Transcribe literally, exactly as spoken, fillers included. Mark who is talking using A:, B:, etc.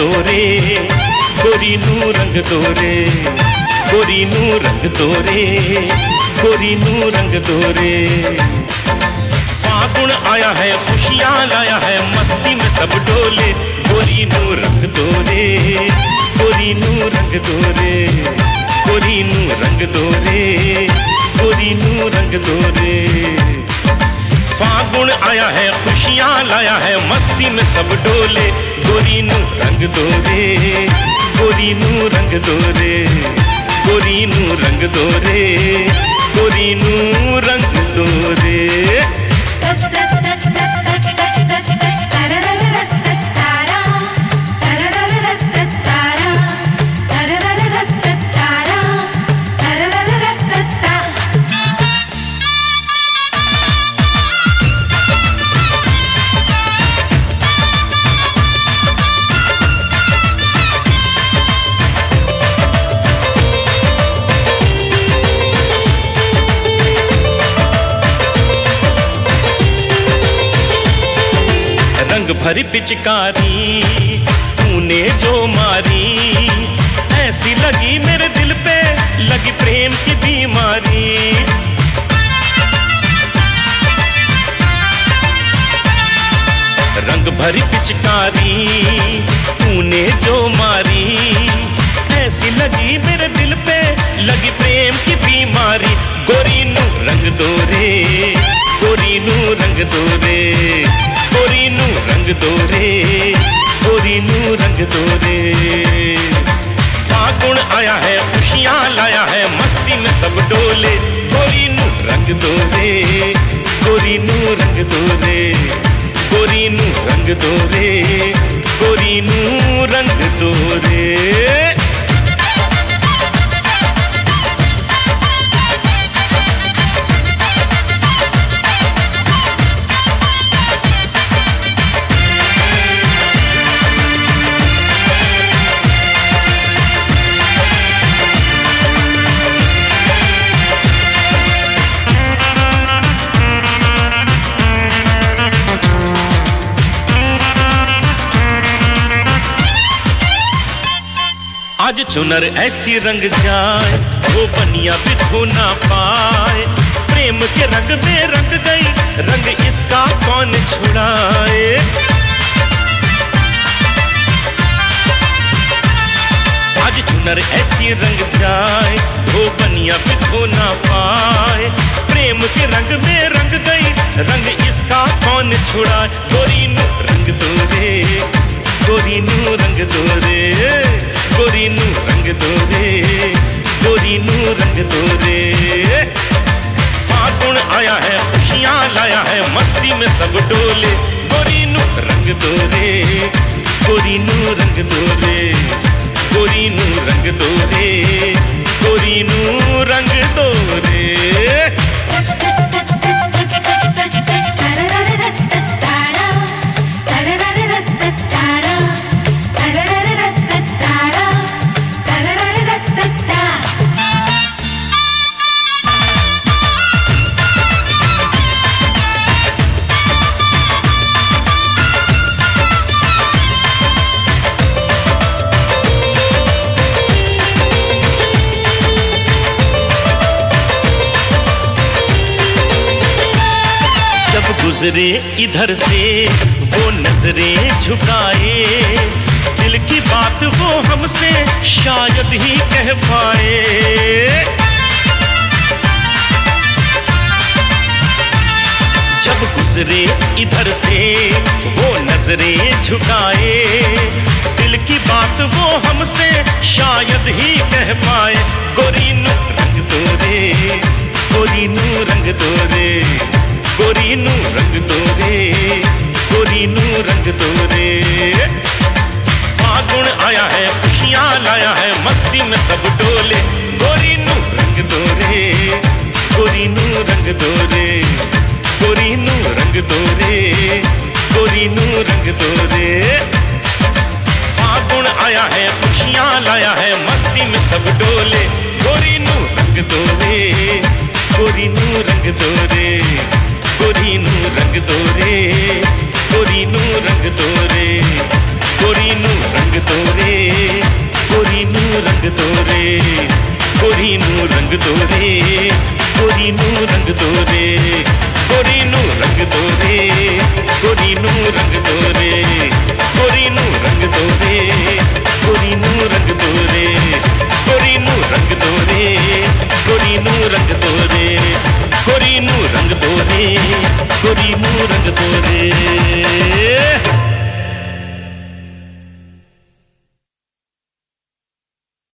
A: दोरे, गोरी नू रंग दोरे, गोरी नू रंग दोरे, गोरी नू रंग दोरे। फागुन आया है खुशियाँ लाया है, मस्ती में सब डोले, गोरी नू रंग दोरे, गोरी नू रंग दोरे, गोरी नू रंग दोरे, गोरी नू रंग दोरे। फागुन आया है खुशियाँ लाया है, मस्ती में सब डोले, गोरी नू रंग दोरे, गोरी नू रंग दोरे, गोरी नू रंग दोरे, गोरी नू रंग दोरे। रंग भरी पिचकारी तूने जो मारी, ऐसी लगी मेरे दिल पे लगी प्रेम की बीमारी। रंग भरी पिचकारी तूने जो मारी, ऐसी लगी मेरे दिल पे लगी प्रेम की बीमारी। गोरी नू रंग दोरे, गोरी नू रंग दोरे, गोरी नू रंग दोरे, गोरी नू रंग दोरे। फागुन आया है खुशियाँ लाया है, मस्ती में सब डोले, गोरी नू रंग दोरे, गोरी नू रंग दोरे, गोरी नू रंग दोरे, गोरी नू रंग दोरे। आज चुनर ऐसी रंग जाए, वो बनिया भी धो ना पाए। प्रेम के रंग में रंग गई, रंग इसका कौन छुड़ाए। आज चुनर ऐसी रंग जाए, वो बनिया भी धो ना पाए। प्रेम के रंग में रंग गई, रंग इसका कौन छुड़ाए। गोरी नू रंग दोरे, गोरी नू रंग दोरे, गोरी नू रंग दोरे, गोरी नू रंग दोरे। फागुन आया है खुशियाँ लाया है, मस्ती में सब डोले, गोरी नू रंग दोरे, गोरी नू रंग दोरे, गोरी नू रंग दोरे, गोरी नू रंग दोरे। गुजरे इधर से वो नजरें झुकाए, दिल की बात वो हमसे शायद ही कह पाए। जब गुजरे इधर से वो नजरें झुकाए, दिल की बात वो हमसे शायद ही कह पाए। गोरी नू रंग दोरे, गोरी नू रंग दोरे, गोरी नू रंग दोरे, गोरी नू रंग दोरे। फागुन आया है खुशियाँ लाया है, मस्ती में सब डोले, गोरी नू रंग दोरे, गोरी नू रंग दोरे, गोरी नू रंग दोरे, गोरी नू रंग दोरे। फागुन आया है खुशियाँ लाया है, मस्ती में सब डोले, गोरी नू रंग दोरे, गोरी नू रंग दोरे, गोरी नू रंग दोरे, गोरी नू रंग दोरे, गोरी नू रंग दोरे। रंग दोरे गोरी नू रंग दोरे गोरी नू रंग दोरे गोरी नू रंग दोरे गोरी नू रंग दोरे गोरी नू रंग दोरे गोरी नू रंग दोरे गोरी नू रंग दोरे गोरी नू रंग दोरे गोरी नू रंग दोरे